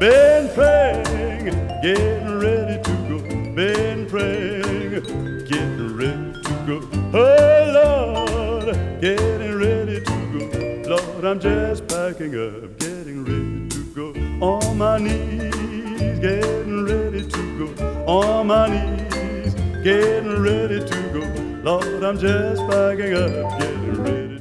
been praying, getting ready to go. Been praying, getting ready to go. Oh Lord, getting ready to go. Lord, I'm just packing up, getting ready to go. On my knees, getting ready to go. On my knees, getting ready to go. Lord, I'm just packing up, getting ready.